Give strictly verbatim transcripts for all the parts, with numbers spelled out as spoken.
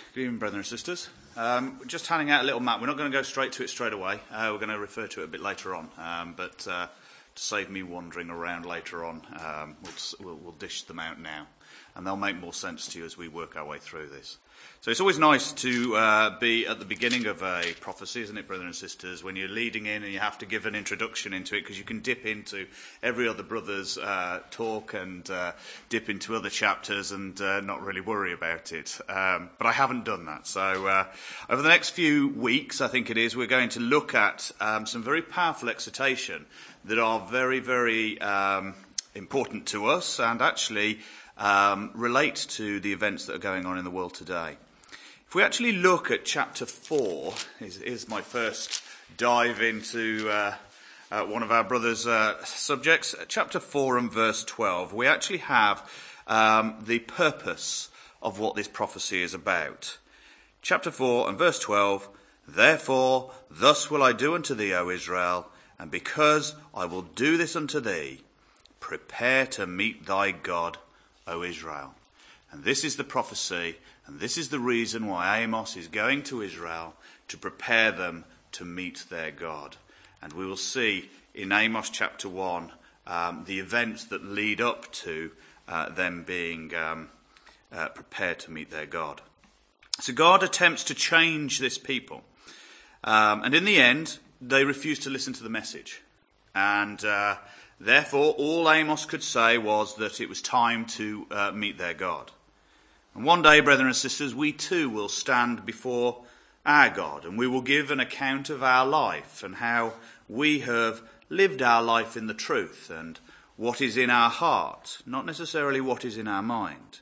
Good evening, brothers and sisters. Um, just handing out a little map. We're not going to go straight to it straight away. Uh, we're going to refer to it a bit later on. Um, but uh, to save me wandering around later on, um, we'll, we'll, we'll dish them out now. And they'll make more sense to you as we work our way through this. So it's always nice to uh, be at the beginning of a prophecy, isn't it, brothers and sisters, when you're leading in and you have to give an introduction into it, because you can dip into every other brother's uh, talk and uh, dip into other chapters and uh, not really worry about it. Um, but I haven't done that. So uh, over the next few weeks, I think it is, we're going to look at um, some very powerful exhortation that are very, very um, important to us and actually um, relate to the events that are going on in the world today. If we actually look at chapter four, is, is my first dive into uh, uh, one of our brother's uh, subjects, chapter four and verse twelve, we actually have um, the purpose of what this prophecy is about. Chapter four and verse twelve, therefore, thus will I do unto thee, O Israel, and because I will do this unto thee, prepare to meet thy God, O Israel. And this is the prophecy, and this is the reason why Amos is going to Israel to prepare them to meet their God. And we will see in Amos chapter one um, the events that lead up to uh, them being um, uh, prepared to meet their God. So God attempts to change this people. Um, and in the end, they refuse to listen to the message. And uh, therefore, all Amos could say was that it was time to uh, meet their God. And one day, brethren and sisters, we too will stand before our God, and we will give an account of our life and how we have lived our life in the truth and what is in our heart, not necessarily what is in our mind.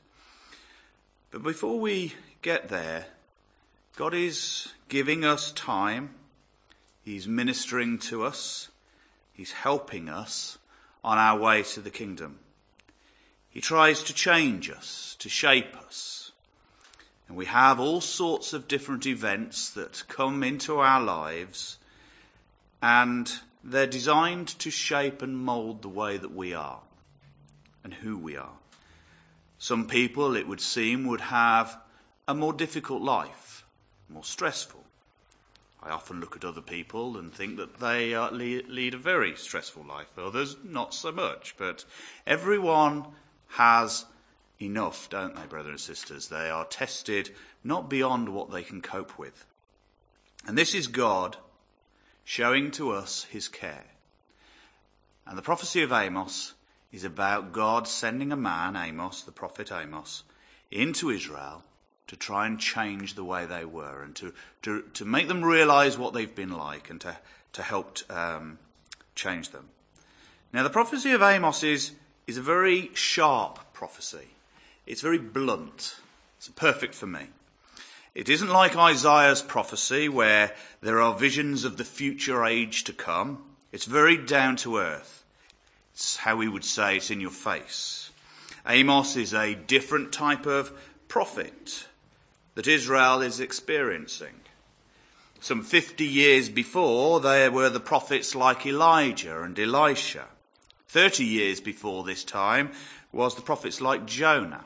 But before we get there, God is giving us time. He's ministering to us. He's helping us on our way to the kingdom. He tries to change us, to shape us. And we have all sorts of different events that come into our lives, and they're designed to shape and mould the way that we are and who we are. Some people, it would seem, would have a more difficult life, more stressful. I often look at other people and think that they uh, lead, lead a very stressful life. Others, not so much. But everyone has enough, don't they, brothers and sisters? They are tested not beyond what they can cope with. And this is God showing to us his care. And the prophecy of Amos is about God sending a man, Amos, the prophet Amos, into Israel to try and change the way they were and to, to, to make them realize what they've been like and to, to help um, change them. Now, the prophecy of Amos is is a very sharp prophecy. It's very blunt. It's perfect for me. It isn't like Isaiah's prophecy where there are visions of the future age to come. It's very down to earth. It's how we would say it's in your face. Amos is a different type of prophet that Israel is experiencing. Some fifty years before, there were the prophets like Elijah and Elisha. Thirty years before this time was the prophets like Jonah.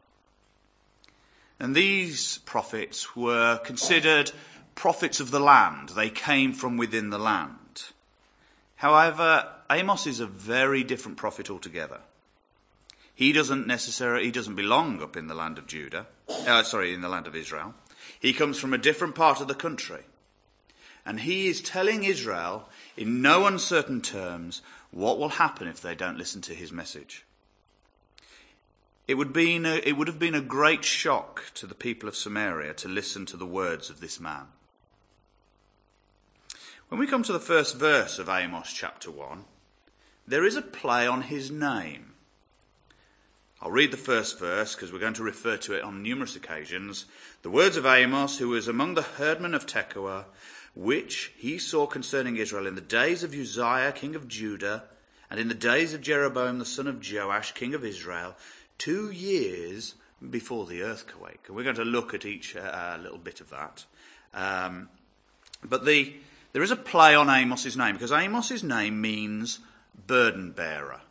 And these prophets were considered prophets of the land. They came from within the land. However, Amos is a very different prophet altogether. He doesn't necessarily, he doesn't belong up in the land of Judah, uh, sorry, in the land of Israel. He comes from a different part of the country. And he is telling Israel in no uncertain terms what will happen if they don't listen to his message. It would, been a, it would have been a great shock to the people of Samaria to listen to the words of this man. When we come to the first verse of Amos chapter one, there is a play on his name. I'll read the first verse because we're going to refer to it on numerous occasions. The words of Amos, who was among the herdmen of Tekoa, which he saw concerning Israel in the days of Uzziah, king of Judah, and in the days of Jeroboam, the son of Joash, king of Israel, two years before the earthquake. And we're going to look at each uh, little bit of that. Um, but the there is a play on Amos's name, because Amos's name means burden bearer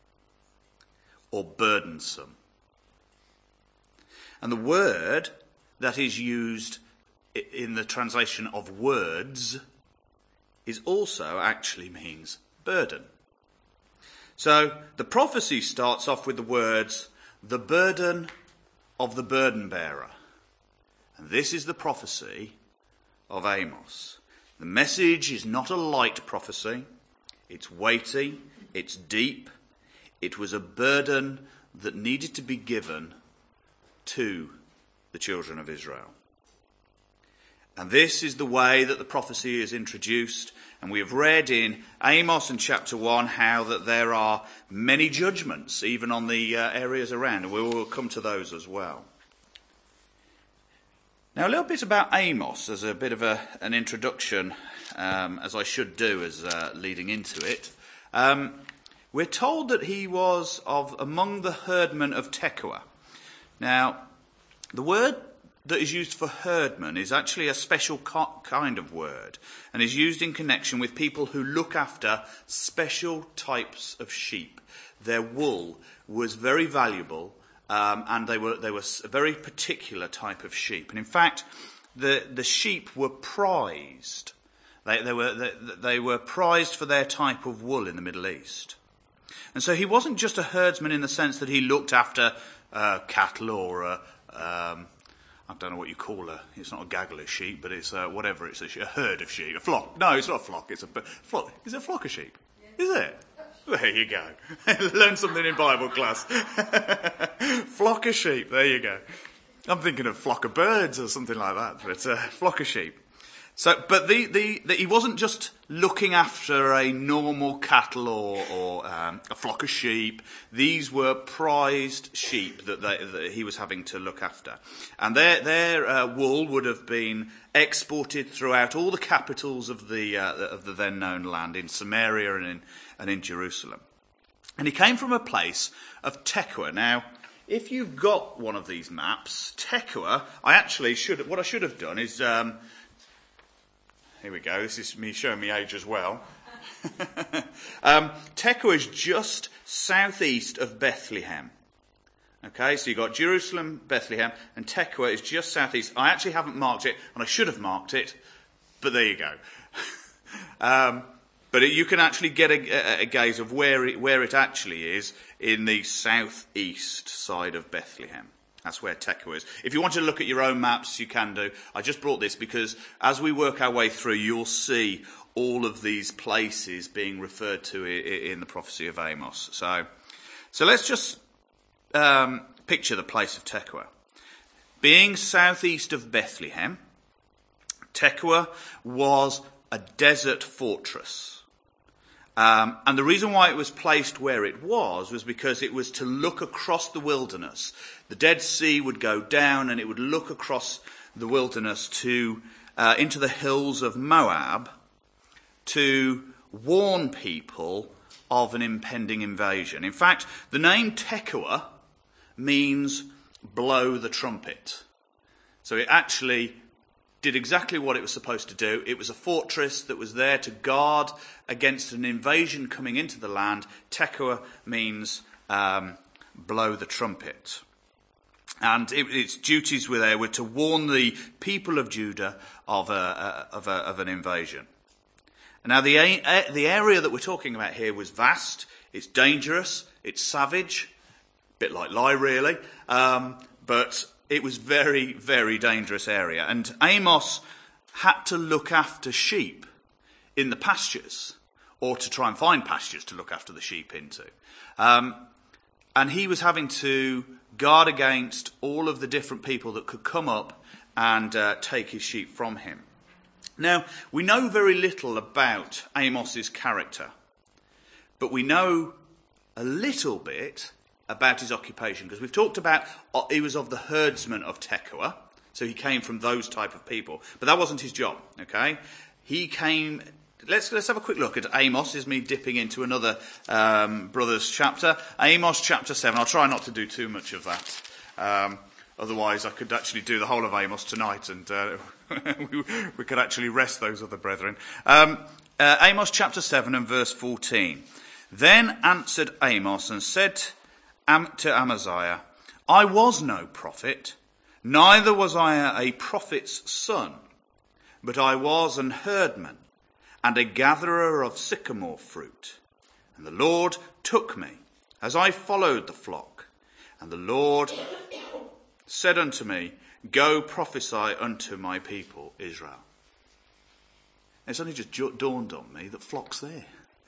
or burdensome. And the word that is used in the translation of words is also actually means burden. So the prophecy starts off with the words, the burden of the burden bearer. And this is the prophecy of Amos. The message is not a light prophecy. It's weighty. It's deep. It was a burden that needed to be given to the children of Israel. And this is the way that the prophecy is introduced. And we have read in Amos in chapter one how that there are many judgments, even on the uh, areas around. And we will come to those as well. Now, a little bit about Amos as a bit of a, an introduction, um, as I should do as uh, leading into it. Um, we're told that he was of among the herdmen of Tekoa. Now, the word that is used for herdman is actually a special co- kind of word and is used in connection with people who look after special types of sheep. Their wool was very valuable. Um, and they were they were a very particular type of sheep, and in fact, the the sheep were prized. They they were they, they were prized for their type of wool in the Middle East, and so he wasn't just a herdsman in the sense that he looked after uh, cattle or a, um, I don't know what you call a. It's not a gaggle of sheep, but it's uh, whatever. It's a, a herd of sheep, a flock. No, it's not a flock. It's a flock. Is it a flock of sheep? Is it? There you go. Learn something in Bible class. Flock of sheep. There you go. I'm thinking of flock of birds or something like that, but a uh, flock of sheep. So, but the, the, the, he wasn't just looking after a normal cattle or, or um, a flock of sheep. These were prized sheep that, they, that he was having to look after, and their their uh, wool would have been exported throughout all the capitals of the uh, of the then known land in Samaria and in and in Jerusalem. And he came from a place of Tekoa. Now, if you've got one of these maps, Tekoa, I actually should, what I should have done is, um, here we go, this is me showing my age as well. um, Tekoa is just southeast of Bethlehem. Okay, so you've got Jerusalem, Bethlehem, and Tekoa is just southeast. I actually haven't marked it, and I should have marked it, but there you go. um, But you can actually get a, a, a gaze of where it, where it actually is in the southeast side of Bethlehem. That's where Tekoa is. If you want to look at your own maps, you can do. I just brought this because as we work our way through, you'll see all of these places being referred to in the prophecy of Amos. So, so let's just um, picture the place of Tekoa. Being southeast of Bethlehem, Tekoa was a desert fortress. Um, and the reason why it was placed where it was was because it was to look across the wilderness. The Dead Sea would go down and it would look across the wilderness to uh, into the hills of Moab to warn people of an impending invasion. In fact, the name Tekoa means blow the trumpet. So it actually did exactly what it was supposed to do. It was a fortress that was there to guard against an invasion coming into the land. Tekoa means um, blow the trumpet. And it, its duties were there were to warn the people of Judah of, a, a, of, a, of an invasion. Now, the, a, the area that we're talking about here was vast. It's dangerous. It's savage. A bit like Lie, really. Um, but it was very, very dangerous area. And Amos had to look after sheep in the pastures, or to try and find pastures to look after the sheep into. Um, and he was having to guard against all of the different people that could come up and uh, take his sheep from him. Now, we know very little about Amos's character, but we know a little bit about his occupation, because we've talked about uh, he was of the herdsmen of Tekoa, so he came from those type of people, but that wasn't his job. Okay, he came. Let's let's have a quick look at Amos. This is me dipping into another um, brothers chapter, Amos chapter seven. I'll try not to do too much of that. Um, otherwise, I could actually do the whole of Amos tonight, and uh, we, we could actually rest those other brethren. Um, uh, Amos chapter seven and verse fourteen. Then answered Amos and said to Amaziah, I was no prophet, Neither was I a prophet's son, but I was an herdman and a gatherer of sycamore fruit. And the Lord took me as I followed the flock. And the Lord said unto me, Go prophesy unto my people Israel. It's only just dawned on me that flock's there.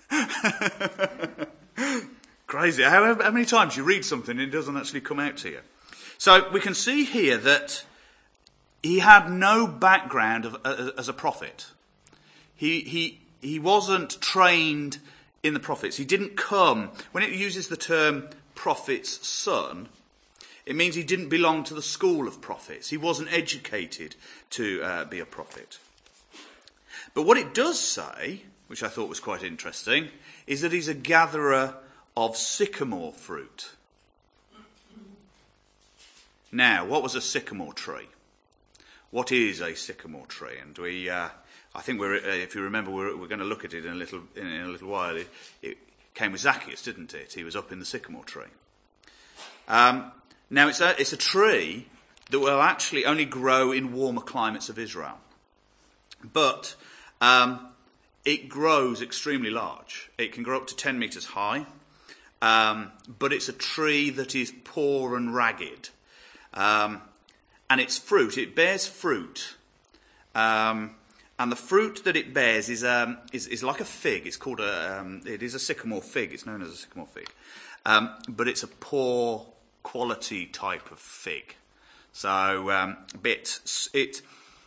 Crazy. How, how many times you read something and it doesn't actually come out to you? So we can see here that he had no background of, uh, as a prophet. He, he, he wasn't trained in the prophets. He didn't come. When it uses the term prophet's son, it means he didn't belong to the school of prophets. He wasn't educated to uh, be a prophet. But what it does say, which I thought was quite interesting, is that he's a gatherer of sycamore fruit. Now, what was a sycamore tree? What is a sycamore tree? And we, uh, I think we're, uh, if you remember, we're, we're going to look at it in a little, in, in a little while. It, it came with Zacchaeus, didn't it? He was up in the sycamore tree. Um, now, it's a, it's a tree that will actually only grow in warmer climates of Israel. But um, it grows extremely large. It can grow up to ten metres high. Um, but it's a tree that is poor and ragged. Um, and its fruit, it bears fruit. Um, and the fruit that it bears is, um, is, is like a fig. It's called a, um, it is a sycamore fig. It's known as a sycamore fig. Um, but it's a poor quality type of fig. So, um, bit, it,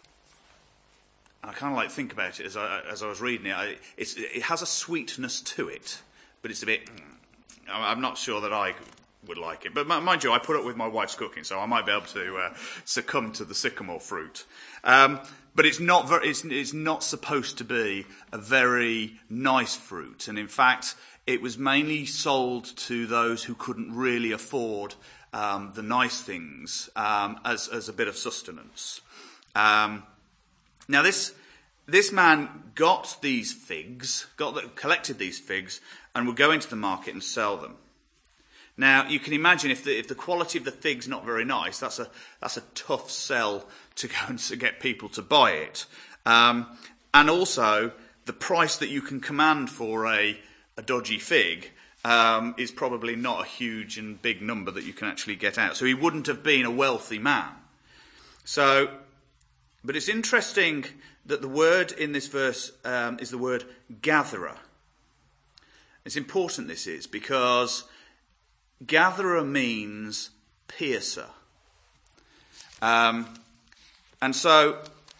I kind of like think about it as I, as I was reading it. I, it's, it has a sweetness to it, but it's a bit, I'm not sure that I would like it. But mind you, I put up with my wife's cooking, so I might be able to uh, succumb to the sycamore fruit. Um, but it's not very, it's, it's not supposed to be a very nice fruit. And in fact, it was mainly sold to those who couldn't really afford um, the nice things um, as, as a bit of sustenance. Um, now this this man got these figs, got the, collected these figs, and would go into the market and sell them. Now, you can imagine if the, if the quality of the fig's not very nice, that's a that's a tough sell to go and to get people to buy it. Um, and also, the price that you can command for a, a dodgy fig um, is probably not a huge and big number that you can actually get out. So he wouldn't have been a wealthy man. So, but it's interesting that the word in this verse um, is the word gatherer. It's important this is because gatherer means piercer. Um, and so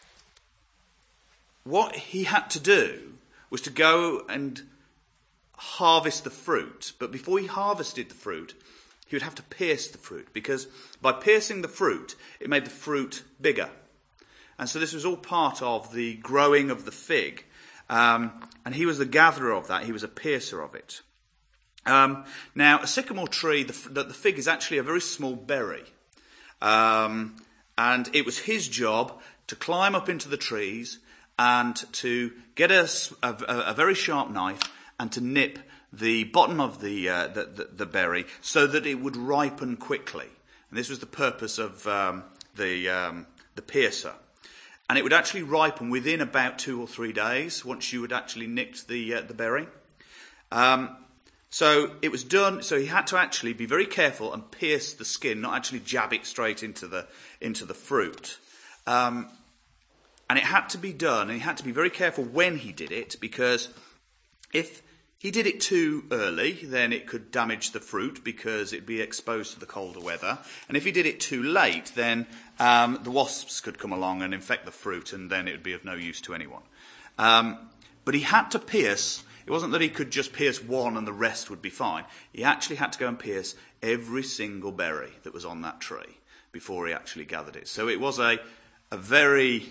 what he had to do was to go and harvest the fruit. But before he harvested the fruit, he would have to pierce the fruit, because by piercing the fruit, it made the fruit bigger. And so this was all part of the growing of the fig. Um, and he was the gatherer of that. He was a piercer of it. Um, now, a sycamore tree, the, the, the fig is actually a very small berry. Um, and it was his job to climb up into the trees and to get a, a, a very sharp knife and to nip the bottom of the, uh, the, the, the berry so that it would ripen quickly. And this was the purpose of um, the, um, the piercer. And it would actually ripen within about two or three days once you had actually nicked the, uh, the berry. Um, So it was done, so he had to actually be very careful and pierce the skin, not actually jab it straight into the into the fruit. Um, and it had to be done, and he had to be very careful when he did it, because if he did it too early, then it could damage the fruit because it'd be exposed to the colder weather. And if he did it too late, then um, the wasps could come along and infect the fruit, and then it would be of no use to anyone. Um, but he had to pierce. It wasn't that he could just pierce one and the rest would be fine. He actually had to go and pierce every single berry that was on that tree before he actually gathered it. So it was a, a very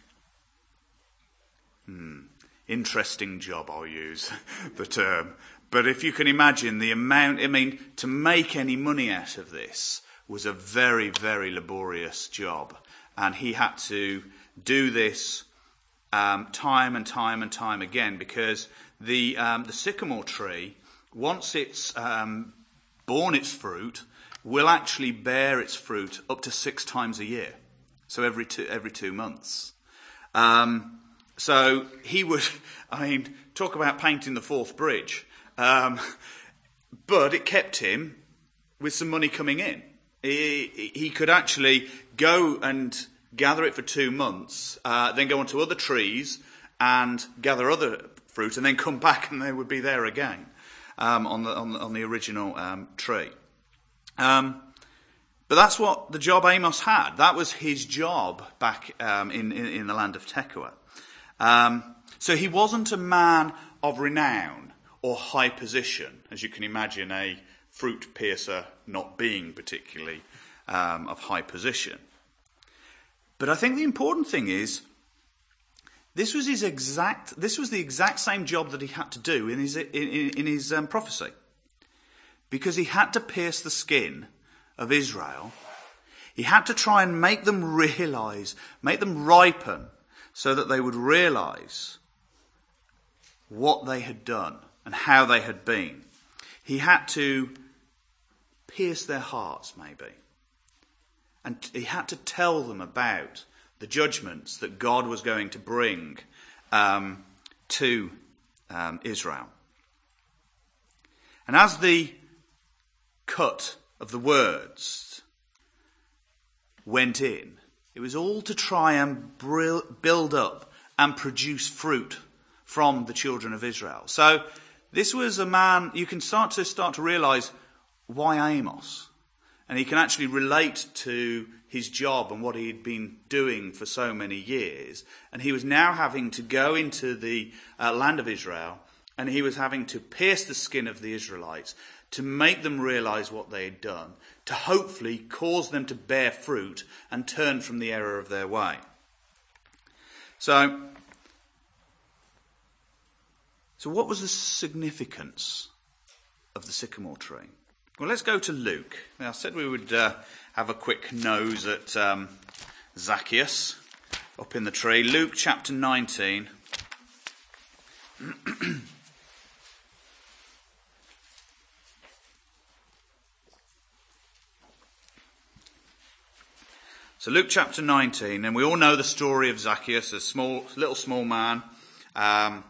hmm, interesting job, I'll use the term. But if you can imagine the amount, I mean, to make any money out of this was a very, very laborious job. And he had to do this um, time and time and time again, because The um, the sycamore tree, once it's um, borne its fruit, will actually bear its fruit up to six times a year. So every two, every two months. Um, so he would, I mean, talk about painting the Forth Bridge. Um, but it kept him with some money coming in. He, he could actually go and gather it for two months, uh, then go onto other trees and gather other fruit, and then come back and they would be there again um, on the on the, on the original um, tree. Um, but that's what the job Amos had. That was his job back um, in, in in the land of Tekoa. Um, so he wasn't a man of renown or high position, as you can imagine a fruit piercer not being particularly um, of high position. But I think the important thing is, this was his exact. This was the exact same job that he had to do in his in, in his um, prophecy, because he had to pierce the skin of Israel. He had to try and make them realise, make them ripen, so that they would realise what they had done and how they had been. He had to pierce their hearts, maybe. And he had to tell them about the judgments that God was going to bring um, to um, Israel. And as the cut of the words went in, it was all to try and build up and produce fruit from the children of Israel. So this was a man, you can start to start to realise why Amos. And he can actually relate to his job and what he had been doing for so many years. And he was now having to go into the uh, land of Israel, and he was having to pierce the skin of the Israelites to make them realise what they had done, to hopefully cause them to bear fruit and turn from the error of their way. So, so what was the significance of the sycamore tree? Well, let's go to Luke. Now, I said we would uh, have a quick nose at um, Zacchaeus up in the tree. Luke chapter nineteen. So Luke chapter nineteen, and we all know the story of Zacchaeus, a small, little small man. Um,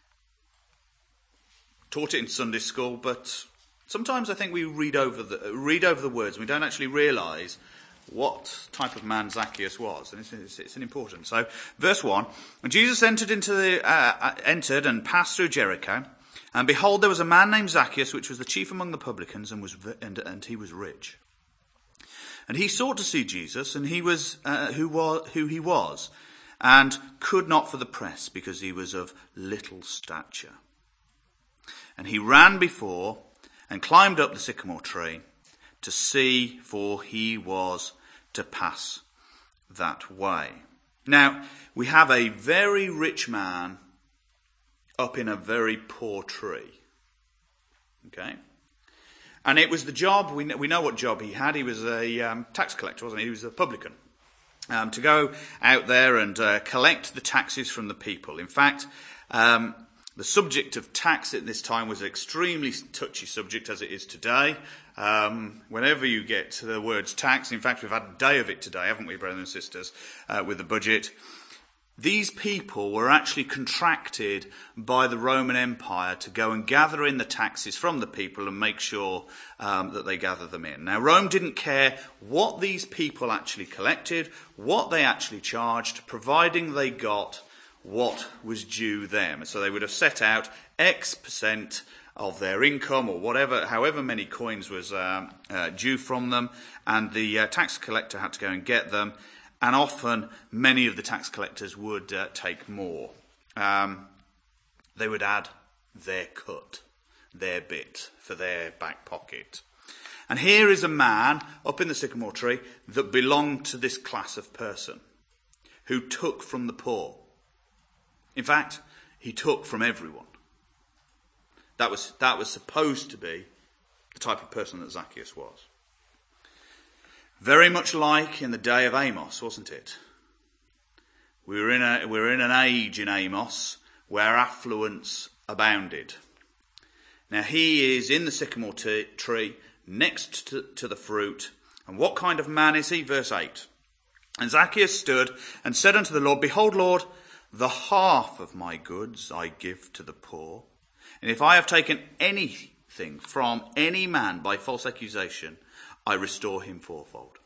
taught it in Sunday school, but sometimes I think we read over the read over the words and we don't actually realise what type of man Zacchaeus was, and it's, it's, it's an important. So, verse one: when Jesus entered into the uh, entered and passed through Jericho, and behold, there was a man named Zacchaeus, which was the chief among the publicans, and was and, and he was rich. And he sought to see Jesus, and he was uh, who was who he was, and could not for the press, because he was of little stature. And he ran before and climbed up the sycamore tree to see, for he was to pass that way. Now, we have a very rich man up in a very poor tree. Okay? And it was the job, we know, we know what job he had. He was a um, tax collector, wasn't he? He was a publican. Um, to go out there and uh, collect the taxes from the people. In fact, um, the subject of tax at this time was an extremely touchy subject, as it is today. Um, whenever you get to the words tax, in fact, we've had a day of it today, haven't we, brothers and sisters, uh, with the budget. These people were actually contracted by the Roman Empire to go and gather in the taxes from the people and make sure um, that they gather them in. Now, Rome didn't care what these people actually collected, what they actually charged, providing they got what was due them. So they would have set out X percent of their income, or whatever, however many coins was um, uh, due from them, and the uh, tax collector had to go and get them. And often, many of the tax collectors would uh, take more. Um, they would add their cut, their bit, for their back pocket. And here is a man up in the sycamore tree that belonged to this class of person, who took from the poor. In fact, he took from everyone. That was, that was supposed to be the type of person that Zacchaeus was. Very much like in the day of Amos, wasn't it? We were in a, we were in an age in Amos where affluence abounded. Now he is in the sycamore t- tree, next to, to the fruit. And what kind of man is he? Verse eight. And Zacchaeus stood and said unto the Lord, Behold, Lord, the half of my goods I give to the poor. And if I have taken anything from any man by false accusation, I restore him fourfold.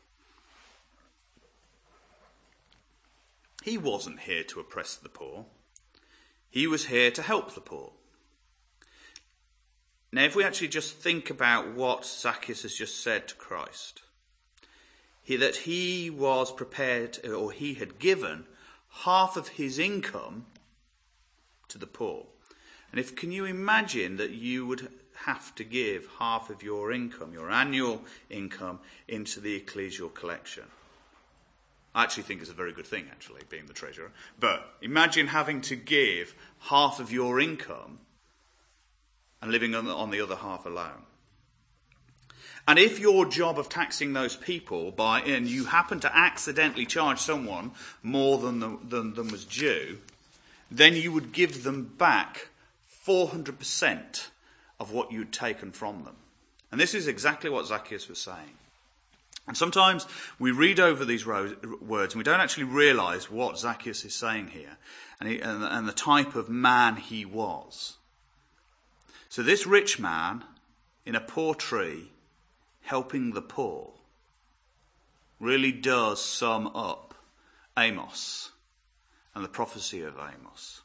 He wasn't here to oppress the poor. He was here to help the poor. Now, if we actually just think about what Zacchaeus has just said to Christ, he, that he was prepared, or he had given half of his income to the poor. And if can you imagine that you would have to give half of your income, your annual income, into the ecclesial collection? I actually think it's a very good thing, actually, being the treasurer. But imagine having to give half of your income and living on the, on the other half alone. And if your job of taxing those people, by and you happen to accidentally charge someone more than, the, than, than was due, then you would give them back four hundred percent of what you'd taken from them. And this is exactly what Zacchaeus was saying. And sometimes we read over these ro- words and we don't actually realise what Zacchaeus is saying here and, he, and, and the type of man he was. So this rich man in a poor tree helping the poor really does sum up Amos and the prophecy of Amos.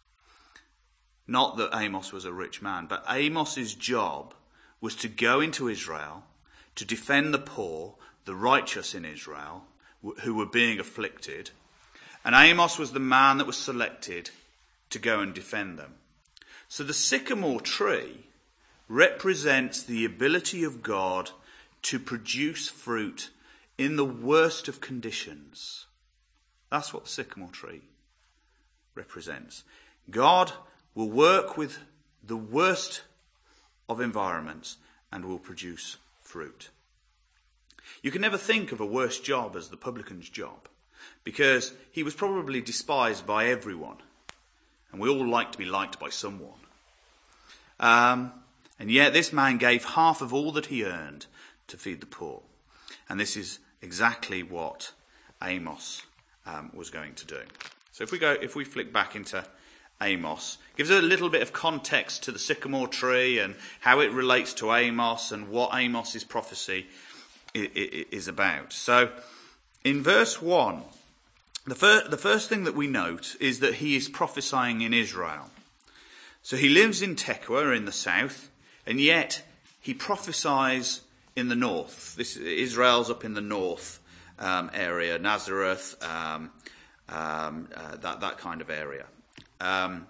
Not that Amos was a rich man, but Amos's job was to go into Israel to defend the poor, the righteous in Israel, who were being afflicted. And Amos was the man that was selected to go and defend them. So the sycamore tree represents the ability of God to produce fruit in the worst of conditions. That's what the sycamore tree represents. God will work with the worst of environments and will produce fruit. You can never think of a worse job as the publican's job, because he was probably despised by everyone, and we all like to be liked by someone. Um, and yet this man gave half of all that he earned to feed the poor. And this is exactly what Amos um, was going to do. So if we go, if we flick back into Amos, gives a little bit of context to the sycamore tree and how it relates to Amos and what Amos's prophecy is about. So in verse one, the first, the first thing that we note is that he is prophesying in Israel. So he lives in Tekoa in the south, and yet he prophesies in the north. This Israel's up in the north um, area, Nazareth, um, um, uh, that that kind of area. Um,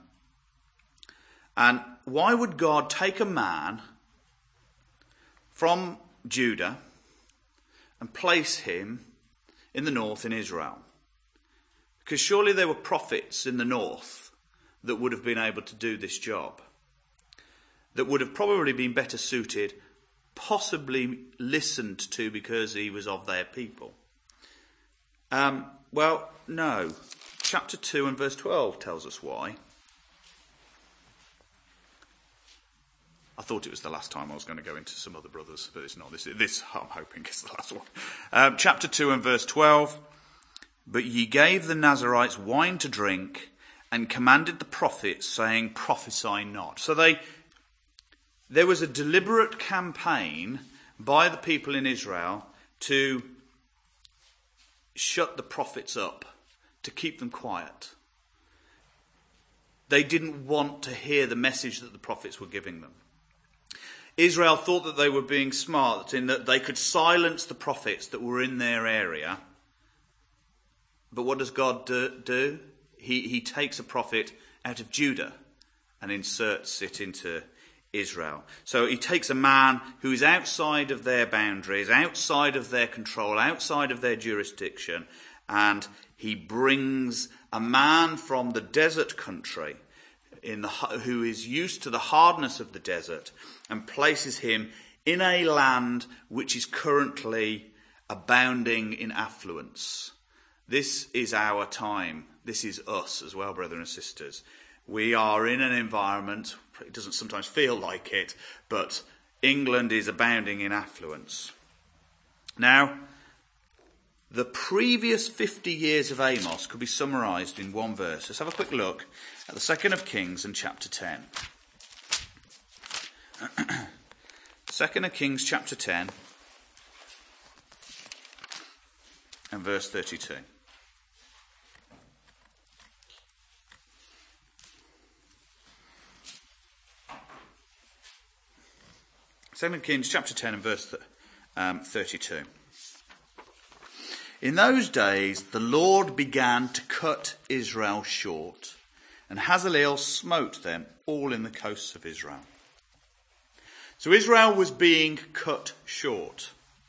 and why would God take a man from Judah and place him in the north in Israel? Because surely there were prophets in the north that would have been able to do this job, that would have probably been better suited, possibly listened to because he was of their people. Um, well, no. Chapter two and verse twelve tells us why. I thought it was the last time I was going to go into some other brothers, but it's not. This, this I'm hoping, is the last one. Um, chapter two and verse twelve. But ye gave the Nazarites wine to drink and commanded the prophets, saying, prophesy not. So they, there was a deliberate campaign by the people in Israel to shut the prophets up, to keep them quiet. They didn't want to hear the message that the prophets were giving them. Israel thought that they were being smart in that they could silence the prophets that were in their area. But what does God do? He, he takes a prophet out of Judah and inserts it into Israel. So he takes a man who is outside of their boundaries, outside of their control, outside of their jurisdiction, and he brings a man from the desert country in the, who is used to the hardness of the desert and places him in a land which is currently abounding in affluence. This is our time. This is us as well, brethren and sisters. We are in an environment, it doesn't sometimes feel like it, but England is abounding in affluence. Now, the previous fifty years of Amos could be summarised in one verse. Let's have a quick look at the Second of Kings and chapter ten. Second of Kings chapter ten and verse thirty-two. Second Kings chapter ten and verse um, thirty-two. In those days the Lord began to cut Israel short, and Hazael smote them all in the coasts of Israel. So Israel was being cut short.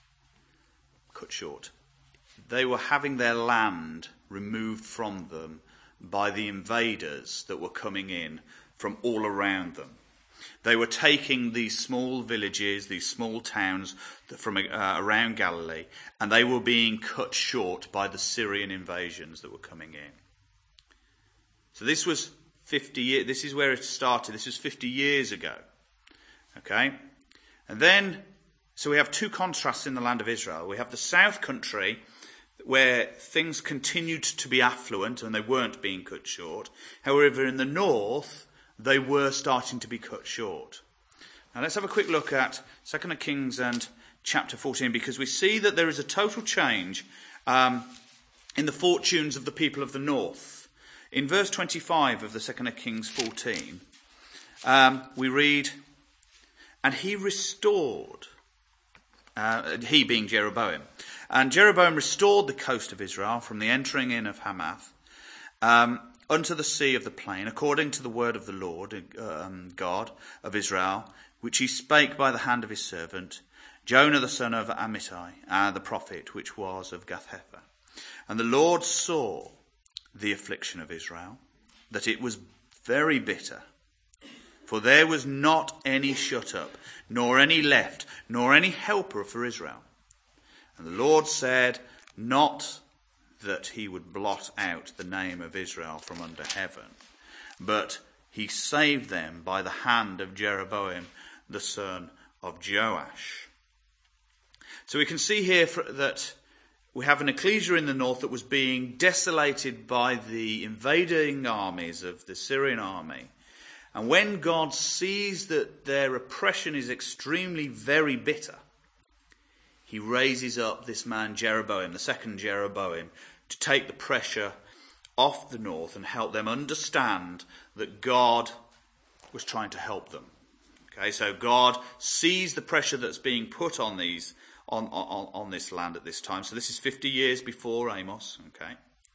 Cut short. They were having their land removed from them by the invaders that were coming in from all around them. They were taking these small villages, these small towns from uh, around Galilee, and they were being cut short by the Syrian invasions that were coming in. So this was fifty years, this is where it started. This was fifty years ago. Okay? And then, so we have two contrasts in the land of Israel. We have the south country, where things continued to be affluent and they weren't being cut short. However, in the north, they were starting to be cut short. Now let's have a quick look at Second of Kings and chapter fourteen, because we see that there is a total change um, in the fortunes of the people of the north. In verse twenty-five of the Second of Kings fourteen, um, we read, "And he restored," uh, he being Jeroboam, "and Jeroboam restored the coast of Israel from the entering in of Hamath, um, unto the sea of the plain, according to the word of the Lord um, God of Israel, which he spake by the hand of his servant, Jonah the son of Amittai, uh, the prophet, which was of Gath-hepher. And the Lord saw the affliction of Israel, that it was very bitter. For there was not any shut up, nor any left, nor any helper for Israel. And the Lord said, not that he would blot out the name of Israel from under heaven, but he saved them by the hand of Jeroboam, the son of Joash." So we can see here that we have an ecclesia in the north that was being desolated by the invading armies of the Syrian army. And when God sees that their oppression is extremely very bitter, he raises up this man Jeroboam, the second Jeroboam, to take the pressure off the north and help them understand that God was trying to help them. Okay, so God sees the pressure that's being put on these on, on, on this land at this time. So this is fifty years before Amos. Okay,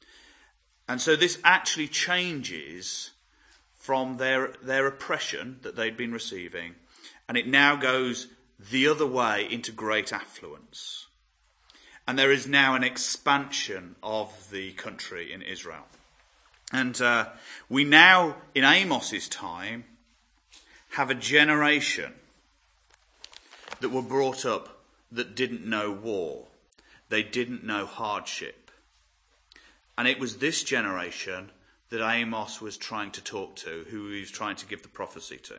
and so this actually changes from their their oppression that they'd been receiving, and it now goes the other way into great affluence. And there is now an expansion of the country in Israel. And uh, we now, in Amos's time, have a generation that were brought up that didn't know war. They didn't know hardship. And it was this generation that Amos was trying to talk to, who he was trying to give the prophecy to.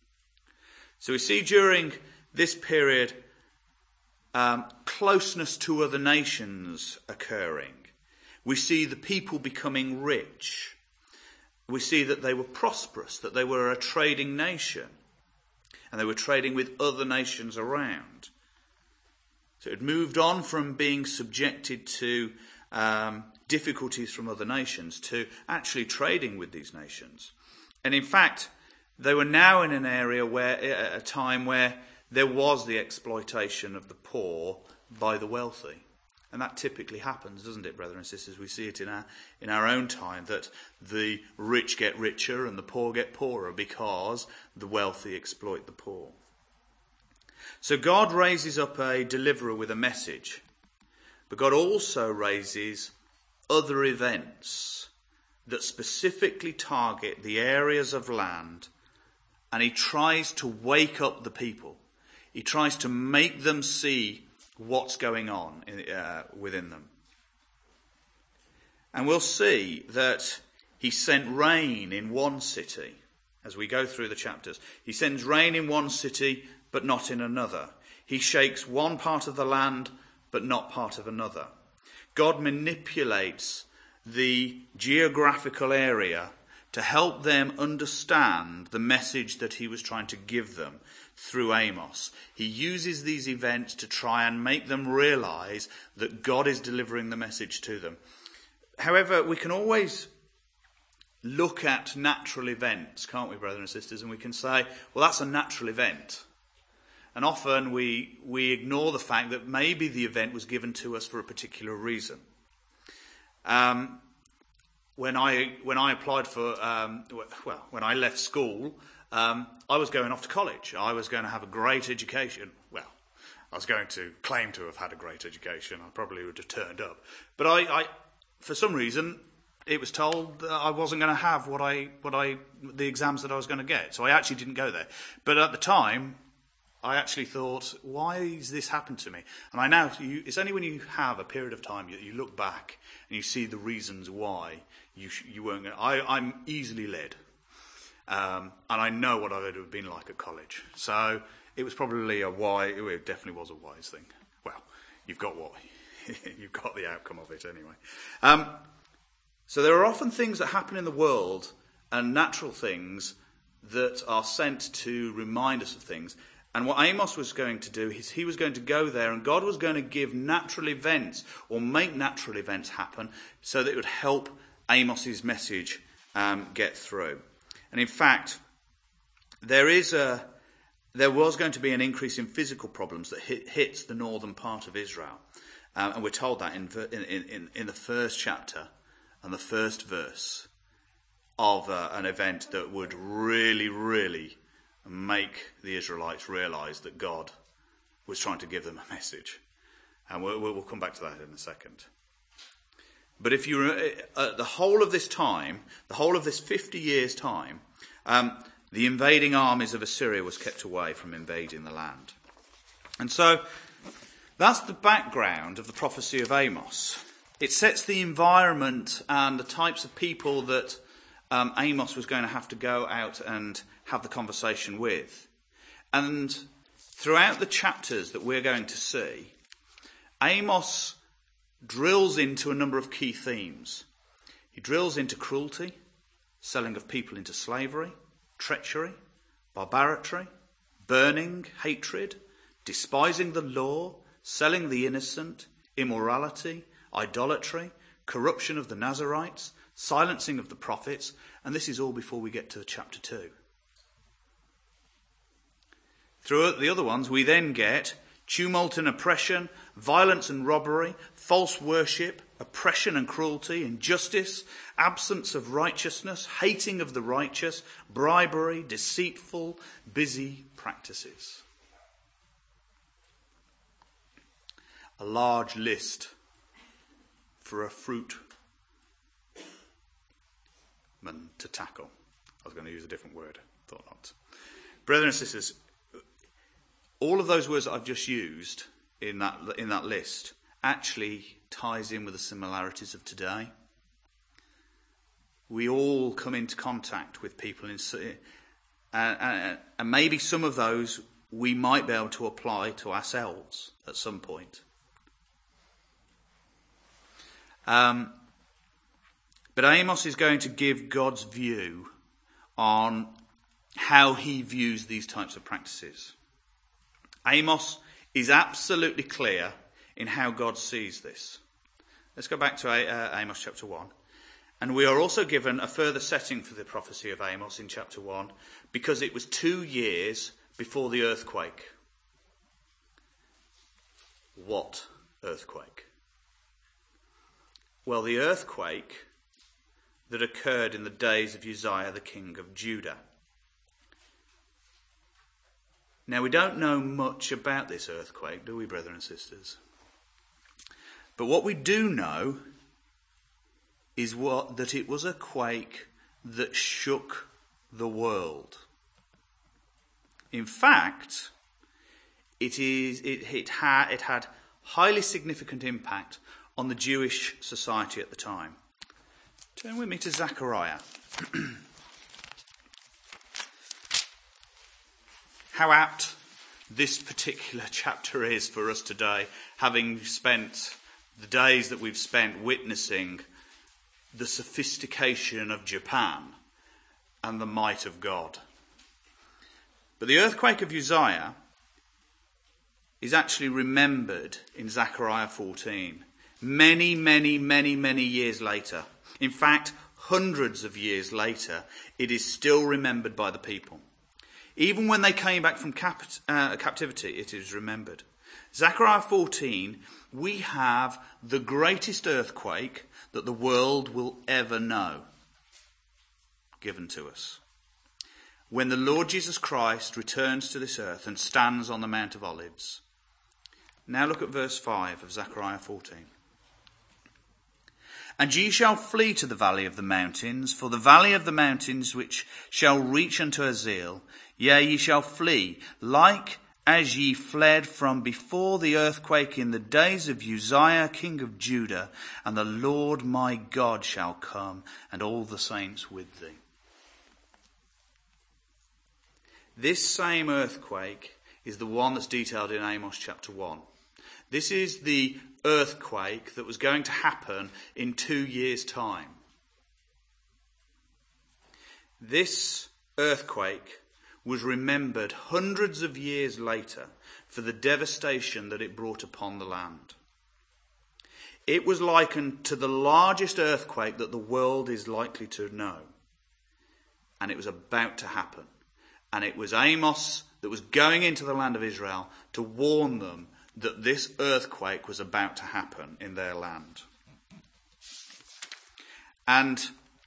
So we see during this period um, closeness to other nations occurring. We see the people becoming rich. We see that they were prosperous, that they were a trading nation, and they were trading with other nations around. So it moved on from being subjected to um, difficulties from other nations to actually trading with these nations. And in fact, they were now in an area where, at a time where there was the exploitation of the poor by the wealthy. And that typically happens, doesn't it, brothers and sisters? We see it in our in our own time, that the rich get richer and the poor get poorer because the wealthy exploit the poor. So God raises up a deliverer with a message, but God also raises other events that specifically target the areas of land, and he tries to wake up the people. He tries to make them see what's going on in, uh, within them. And we'll see that he sent rain in one city as we go through the chapters. He sends rain in one city but not in another. He shakes one part of the land, but not part of another. God manipulates the geographical area to help them understand the message that he was trying to give them through Amos. He uses these events to try and make them realize that God is delivering the message to them. However, we can always look at natural events, can't we, brothers and sisters, and we can say, well, that's a natural event. And often we we ignore the fact that maybe the event was given to us for a particular reason. Um, when I when I applied for um, well, when I left school, um, I was going off to college. I was going to have a great education. Well, I was going to claim to have had a great education. I probably would have turned up, but I, I for some reason, it was told that I wasn't going to have what I what I the exams that I was going to get. So I actually didn't go there. But at the time, I actually thought, why has this happened to me? And I now, you, it's only when you have a period of time, you, you look back and you see the reasons why you you weren't going to. I, I'm easily led. Um, and I know what I would have been like at college. So it was probably a wise, it definitely was a wise thing. Well, you've got what? You've got the outcome of it anyway. Um, so there are often things that happen in the world and natural things that are sent to remind us of things. And what Amos was going to do is he was going to go there and God was going to give natural events or make natural events happen so that it would help Amos's message um, get through. And in fact, there is a there was going to be an increase in physical problems that hit, hits the northern part of Israel. Um, and we're told that in, in, in, in the first chapter and the first verse of uh, an event that would really, really make the Israelites realise that God was trying to give them a message. And we'll, we'll come back to that in a second. But if you uh, the whole of this time, the whole of this fifty years' time, um, the invading armies of Assyria was kept away from invading the land. And so that's the background of the prophecy of Amos. It sets the environment and the types of people that um, Amos was going to have to go out and have the conversation with. And throughout the chapters that we're going to see, Amos drills into a number of key themes. He drills into cruelty, selling of people into slavery, treachery, barbarity, burning, hatred, despising the law, selling the innocent, immorality, idolatry, corruption of the Nazarites, silencing of the prophets, and this is all before we get to chapter two. Through the other ones, we then get tumult and oppression, violence and robbery, false worship, oppression and cruelty, injustice, absence of righteousness, hating of the righteous, bribery, deceitful, busy practices. A large list for a fruit man to tackle. I was going to use a different word, thought not. Brethren and sisters, all of those words that I've just used in that in that list actually ties in with the similarities of today. We all come into contact with people, in, and, and, and maybe some of those we might be able to apply to ourselves at some point. Um, but Amos is going to give God's view on how he views these types of practices. Amos is absolutely clear in how God sees this. Let's go back to uh, Amos chapter one. And we are also given a further setting for the prophecy of Amos in chapter one, because it was two years before the earthquake. What earthquake? Well, the earthquake that occurred in the days of Uzziah, the king of Judah. Now, we don't know much about this earthquake, do we, brothers and sisters? But what we do know is what that it was a quake that shook the world. In fact, it is it it had it had highly significant impact on the Jewish society at the time. Turn with me to Zechariah. How apt this particular chapter is for us today, having spent the days that we've spent witnessing the sophistication of Japan and the might of God. But the earthquake of Uzziah is actually remembered in Zechariah fourteen. Many, many, many, many years later. In fact, hundreds of years later, it is still remembered by the people. Even when they came back from cap- uh, captivity, it is remembered. Zechariah fourteen, we have the greatest earthquake that the world will ever know given to us. When the Lord Jesus Christ returns to this earth and stands on the Mount of Olives. Now look at verse five of Zechariah fourteen. And ye shall flee to the valley of the mountains, for the valley of the mountains which shall reach unto Azeel, yea, ye shall flee, like as ye fled from before the earthquake in the days of Uzziah king of Judah, and the Lord my God shall come, and all the saints with thee. This same earthquake is the one that's detailed in Amos chapter one. This is the earthquake that was going to happen in two years' time. This earthquake was remembered hundreds of years later for the devastation that it brought upon the land. It was likened to the largest earthquake that the world is likely to know. And it was about to happen. And it was Amos that was going into the land of Israel to warn them that this earthquake was about to happen in their land. And,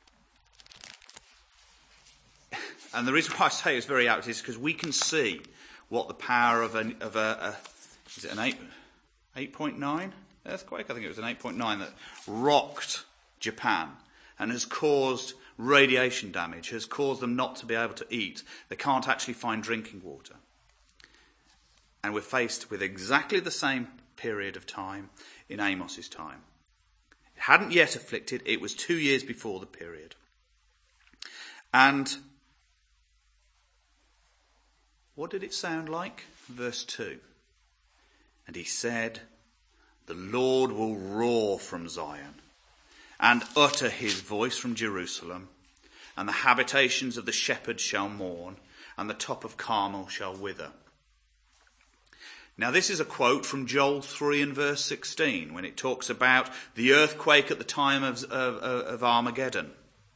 and the reason why I say it's very apt is because we can see what the power of a, of a, a is it an eight, eight point nine earthquake? I think it was an eight point nine that rocked Japan and has caused radiation damage, has caused them not to be able to eat. They can't actually find drinking water. And we're faced with exactly the same period of time in Amos's time. It hadn't yet afflicted. It was two years before the period. And what did it sound like? Verse two. And he said, the Lord will roar from Zion and utter his voice from Jerusalem, and the habitations of the shepherds shall mourn, and the top of Carmel shall wither. Now this is a quote from Joel three and verse sixteen, when it talks about the earthquake at the time of, of, of Armageddon.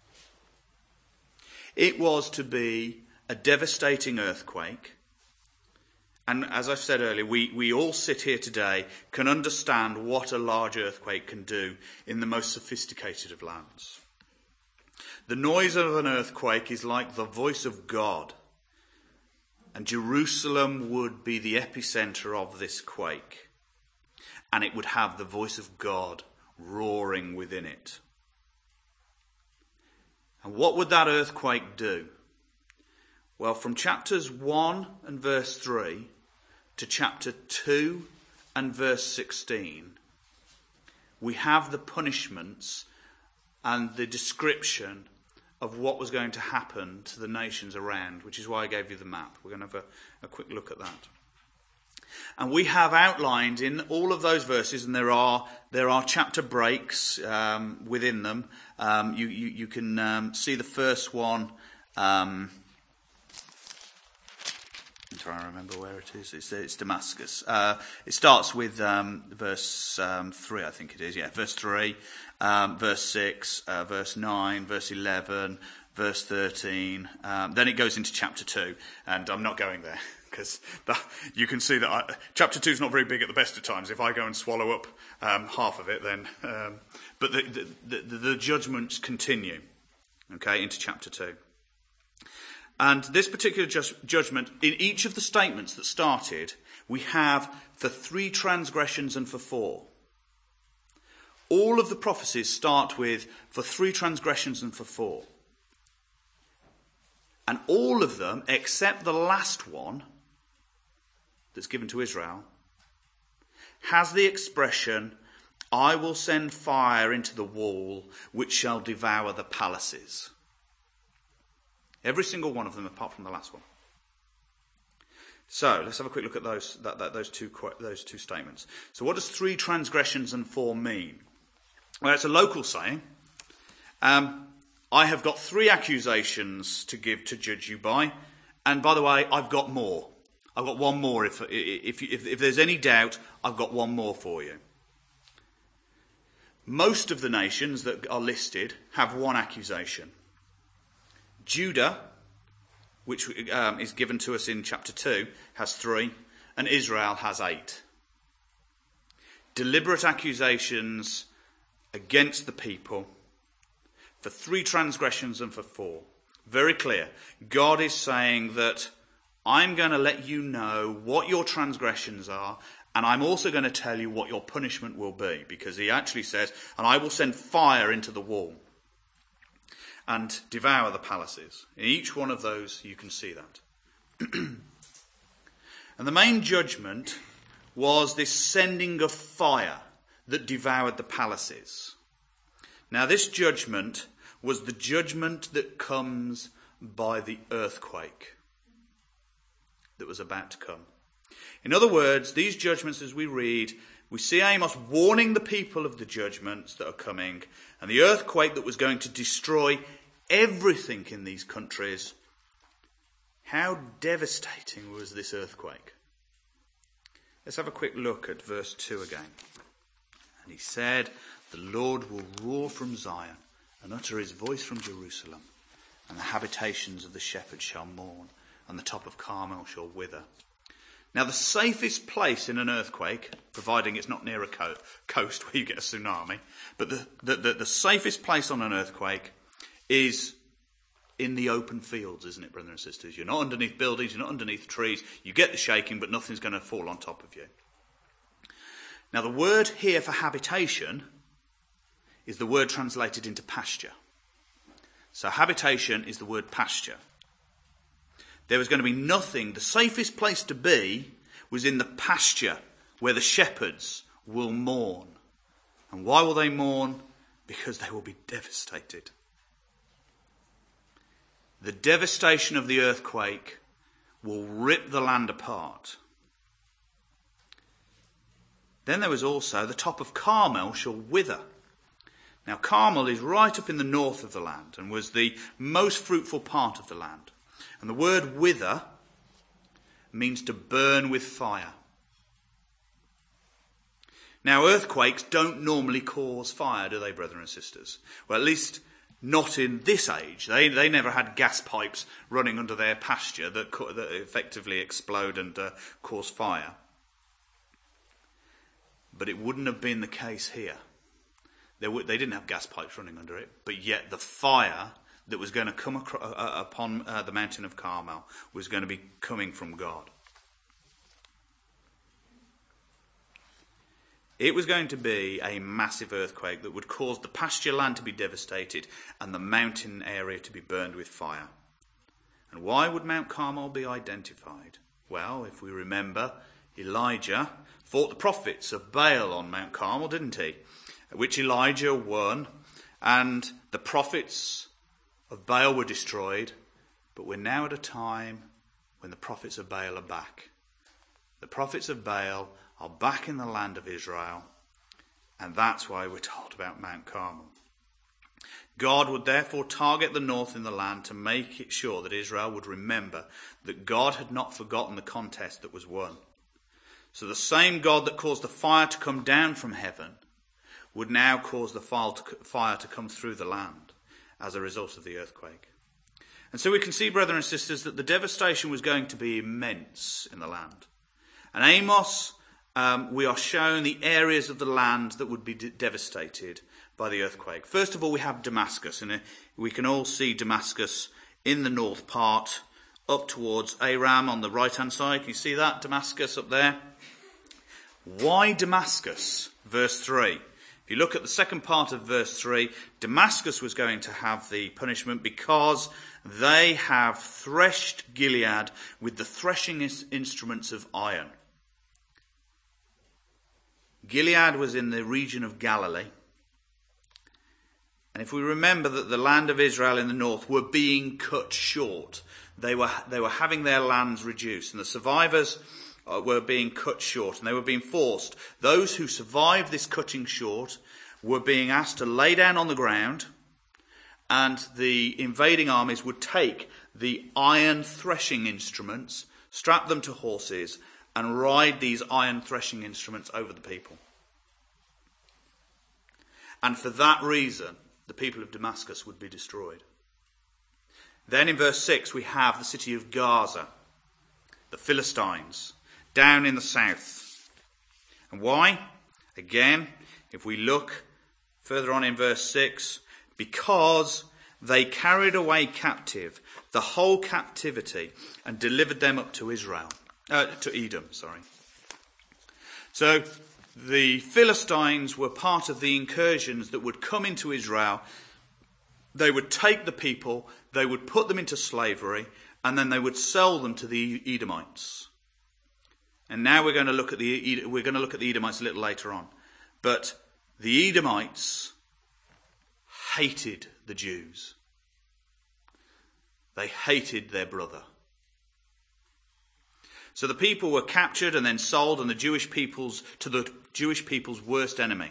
It was to be a devastating earthquake. And as I've said earlier, we, we all sit here today can understand what a large earthquake can do in the most sophisticated of lands. The noise of an earthquake is like the voice of God. And Jerusalem would be the epicenter of this quake. And it would have the voice of God roaring within it. And what would that earthquake do? Well, from chapters one and verse three to chapter two and verse sixteen, we have the punishments and the description of what was going to happen to the nations around, which is why I gave you the map. We're going to have a, a quick look at that. And we have outlined in all of those verses, and there are there are chapter breaks um, within them. Um, you, you, you can um, see the first one. Um, I'm trying to remember where it is. It's, it's Damascus. Uh, it starts with um, verse um, three, I think it is. Yeah, verse three, um, verse six, uh, verse nine, verse eleven, verse thirteen. Um, then it goes into chapter two, and I'm not going there because you can see that I, chapter two is not very big at the best of times. If I go and swallow up um, half of it, then. Um, but the, the, the, the judgments continue, okay, into chapter two. And this particular ju- judgment, in each of the statements that started, we have for three transgressions and for four. All of the prophecies start with for three transgressions and for four. And all of them, except the last one that's given to Israel, has the expression, I will send fire into the wall which shall devour the palaces. Every single one of them apart from the last one. So let's have a quick look at those that, that, those two those two statements. So what does three transgressions and four mean? Well, it's a local saying. Um, I have got three accusations to give to judge you by, and by the way, I've got more. I've got one more. If if if, if there's any doubt, I've got one more for you. Most of the nations that are listed have one accusation. Judah, which um, is given to us in chapter two, has three, and Israel has eight. Deliberate accusations against the people for three transgressions and for four. Very clear. God is saying that I'm going to let you know what your transgressions are, and I'm also going to tell you what your punishment will be, because he actually says, and I will send fire into the wall and devour the palaces. In each one of those, you can see that. And the main judgment was this sending of fire that devoured the palaces. Now, this judgment was the judgment that comes by the earthquake that was about to come. In other words, these judgments, as we read, we see Amos warning the people of the judgments that are coming, and the earthquake that was going to destroy everything in these countries. How devastating was this earthquake? Let's have a quick look at verse two again. And he said, the Lord will roar from Zion and utter his voice from Jerusalem, and the habitations of the shepherds shall mourn, and the top of Carmel shall wither. Now, the safest place in an earthquake, providing it's not near a co- coast where you get a tsunami, but the, the, the, the safest place on an earthquake is in the open fields, isn't it, brothers and sisters? You're not underneath buildings, you're not underneath trees. You get the shaking, but nothing's going to fall on top of you. Now, the word here for habitation is the word translated into pasture. So habitation is the word pasture. There was going to be nothing. The safest place to be was in the pasture where the shepherds will mourn. And why will they mourn? Because they will be devastated. The devastation of the earthquake will rip the land apart. Then there was also the top of Carmel shall wither. Now, Carmel is right up in the north of the land and was the most fruitful part of the land. And the word wither means to burn with fire. Now, earthquakes don't normally cause fire, do they, brothers and sisters? Well, at least not in this age. They they never had gas pipes running under their pasture that, that effectively explode and uh, cause fire. But it wouldn't have been the case here. They, w- they didn't have gas pipes running under it, but yet the fire that was going to come across, uh, upon uh, the mountain of Carmel was going to be coming from God. It was going to be a massive earthquake that would cause the pasture land to be devastated and the mountain area to be burned with fire. And why would Mount Carmel be identified? Well, if we remember, Elijah fought the prophets of Baal on Mount Carmel, didn't he? Which Elijah won, and the prophets of Baal were destroyed, but we're now at a time when the prophets of Baal are back. The prophets of Baal are back in the land of Israel, and that's why we're told about Mount Carmel. God would therefore target the north in the land to make it sure that Israel would remember that God had not forgotten the contest that was won. So the same God that caused the fire to come down from heaven would now cause the fire to come through the land as a result of the earthquake. And so we can see, brothers and sisters, that the devastation was going to be immense in the land. And Amos, um, we are shown the areas of the land that would be de- devastated by the earthquake. First of all, we have Damascus, and we can all see Damascus in the north part, up towards Aram on the right-hand side. Can you see that, Damascus up there? Why Damascus? Verse three. If you look at the second part of verse three, Damascus was going to have the punishment because they have threshed Gilead with the threshing instruments of iron. Gilead was in the region of Galilee. And if we remember that the land of Israel in the north were being cut short, they were, they were having their lands reduced, and the survivors uh, were being cut short, and they were being forced. Those who survived this cutting short were being asked to lay down on the ground, and the invading armies would take the iron threshing instruments, strap them to horses, and ride these iron threshing instruments over the people. And for that reason, the people of Damascus would be destroyed. Then in verse six, we have the city of Gaza, the Philistines, down in the south. And why? Again, if we look further on in verse six, because they carried away captive the whole captivity and delivered them up to Israel, uh, to Edom, sorry. So the Philistines were part of the incursions that would come into Israel. They would take the people, they would put them into slavery, and then they would sell them to the Edomites. And now we're going to look at the we're going to look at the Edomites a little later on. But the Edomites hated the Jews. They hated their brother. So the people were captured and then sold, and the Jewish people's to the Jewish people's worst enemy.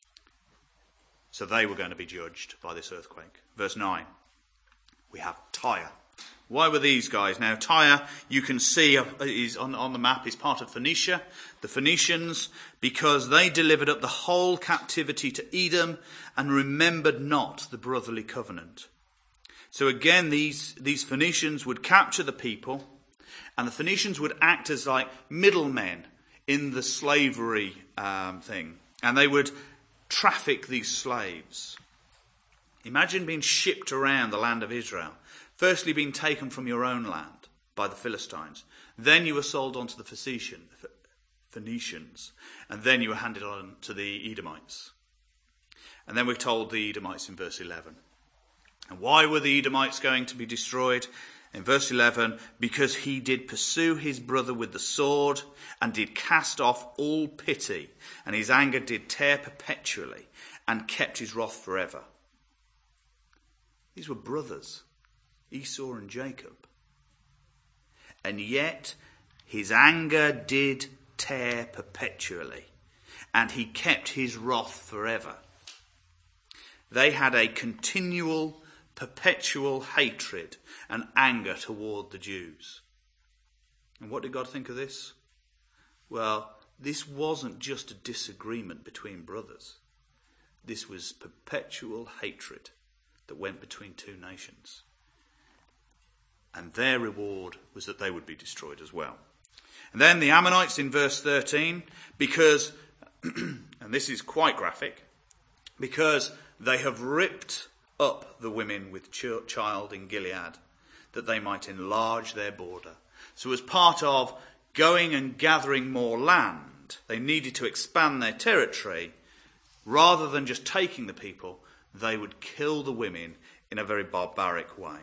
So they were going to be judged by this earthquake. Verse nine. We have Tyre. Why were these guys? Now Tyre, you can see is on, on the map, is part of Phoenicia. The Phoenicians, because they delivered up the whole captivity to Edom and remembered not the brotherly covenant. So again, these, these Phoenicians would capture the people, and the Phoenicians would act as like middlemen in the slavery um, thing. And they would traffic these slaves. Imagine being shipped around the land of Israel. Firstly, being taken from your own land by the Philistines. Then you were sold on to the Phoenicians. And then you were handed on to the Edomites. And then we're told the Edomites in verse eleven. And why were the Edomites going to be destroyed? In verse eleven, because he did pursue his brother with the sword and did cast off all pity, and his anger did tear perpetually and kept his wrath forever. These were brothers, Esau and Jacob. And yet his anger did tear perpetually, and he kept his wrath forever. They had a continual, perpetual hatred and anger toward the Jews. And what did God think of this? Well, this wasn't just a disagreement between brothers. This was perpetual hatred that went between two nations. And their reward was that they would be destroyed as well. And then the Ammonites in verse thirteen, because, and this is quite graphic, because they have ripped up the women with child in Gilead, that they might enlarge their border. So as part of going and gathering more land, they needed to expand their territory. Rather than just taking the people, they would kill the women in a very barbaric way.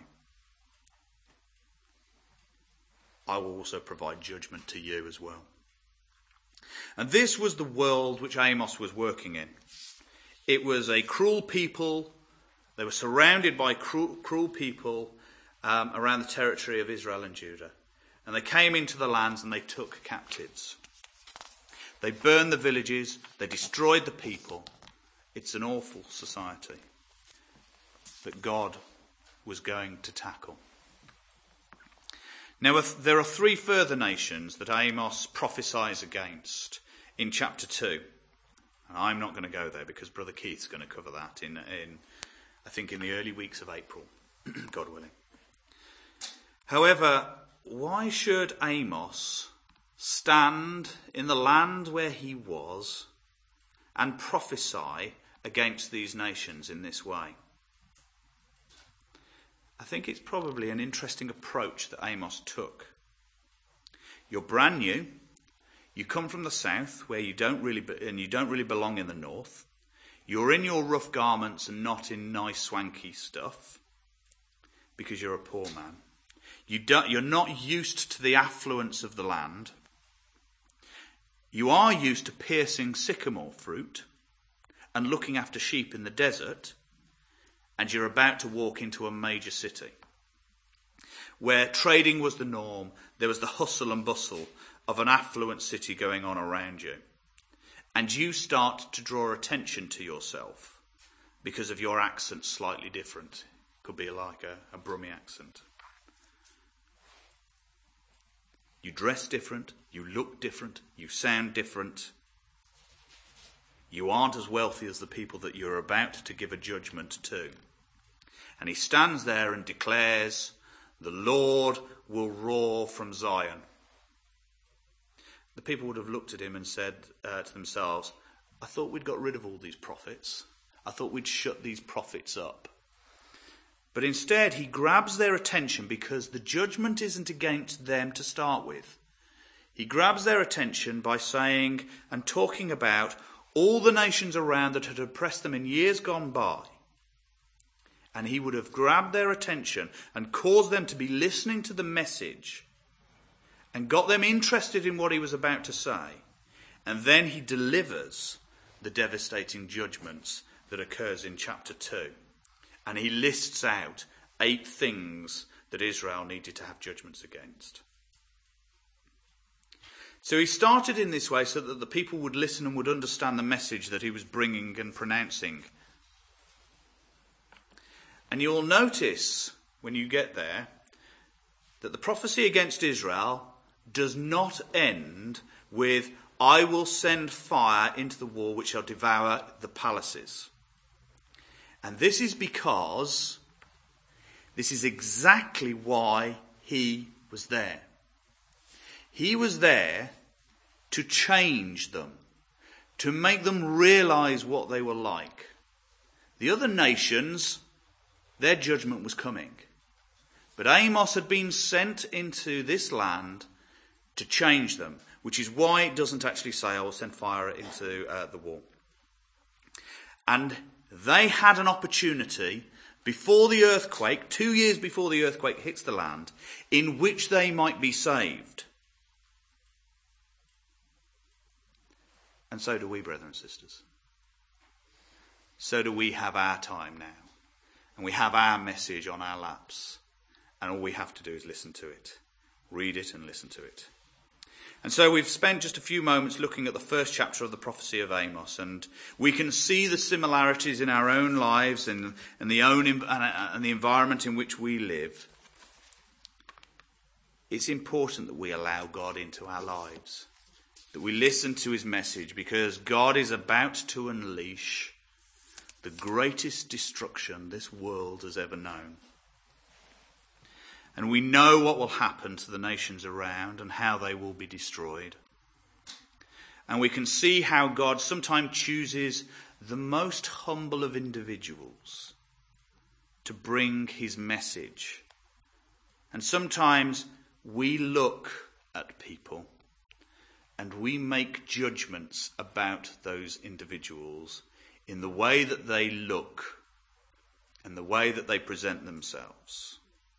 I will also provide judgment to you as well. And this was the world which Amos was working in. It was a cruel people. They were surrounded by cruel, cruel people um, around the territory of Israel and Judah. And they came into the lands and they took captives. They burned the villages. They destroyed the people. It's an awful society that God was going to tackle. Now, there are three further nations that Amos prophesies against in chapter two. And I'm not going to go there because Brother Keith's going to cover that in, in I think, in the early weeks of April, God willing. However, why should Amos stand in the land where he was and prophesy against these nations in this way? I think it's probably an interesting approach that Amos took. You're brand new. You come from the south, where you don't really be, and you don't really belong in the north. You're in your rough garments and not in nice swanky stuff because you're a poor man. You don't, you're not used to the affluence of the land. You are used to piercing sycamore fruit and looking after sheep in the desert, and you're about to walk into a major city. where trading was the norm. There was the hustle and bustle of an affluent city going on around you. And you start to draw attention to yourself because of your accent slightly different. Could be like a, a Brummie accent. You dress different, you look different, you sound different. You aren't as wealthy as the people that you're about to give a judgment to. And he stands there and declares, the Lord will roar from Zion. The people would have looked at him and said uh, to themselves, I thought we'd got rid of all these prophets. I thought we'd shut these prophets up. But instead he grabs their attention because the judgment isn't against them to start with. He grabs their attention by saying and talking about all the nations around that had oppressed them in years gone by. And he would have grabbed their attention and caused them to be listening to the message and got them interested in what he was about to say. And then he delivers the devastating judgments that occurs in chapter two. And he lists out eight things that Israel needed to have judgments against. So he started in this way so that the people would listen and would understand the message that he was bringing and pronouncing. And you'll notice when you get there that the prophecy against Israel does not end with, I will send fire into the wall which shall devour the palaces. And this is because this is exactly why he was there. He was there to change them, to make them realize what they were like. The other nations, their judgment was coming. But Amos had been sent into this land to change them, which is why it doesn't actually say, I will send fire into uh, the wall. And they had an opportunity before the earthquake, two years before the earthquake hits the land, in which they might be saved. And so do we, brethren and sisters. So do we have our time now. And we have our message on our laps. And all we have to do is listen to it. Read it and listen to it. And so we've spent just a few moments looking at the first chapter of the prophecy of Amos, and we can see the similarities in our own lives and, and, the, own, and the environment in which we live. It's important that we allow God into our lives, that we listen to his message, because God is about to unleash the greatest destruction this world has ever known. And we know what will happen to the nations around and how they will be destroyed. And we can see how God sometimes chooses the most humble of individuals to bring his message. And sometimes we look at people and we make judgments about those individuals in the way that they look and the way that they present themselves.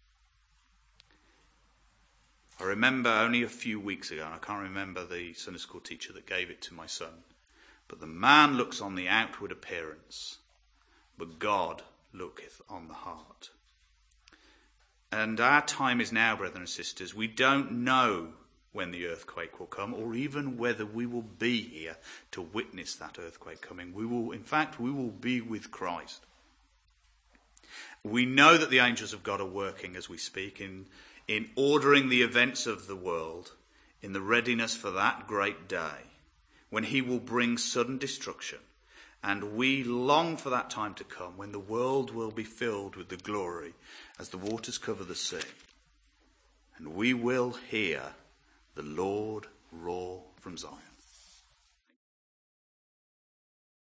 I remember only a few weeks ago, and I can't remember the Sunday school teacher that gave it to my son, but the man looks on the outward appearance, but God looketh on the heart. And our time is now, brethren and sisters. We don't know when the earthquake will come, or even whether we will be here to witness that earthquake coming. We will, in fact, we will be with Christ. We know that the angels of God are working as we speak in in ordering the events of the world in the readiness for that great day when he will bring sudden destruction. And we long for that time to come when the world will be filled with the glory as the waters cover the sea. And we will hear the Lord roar from Zion.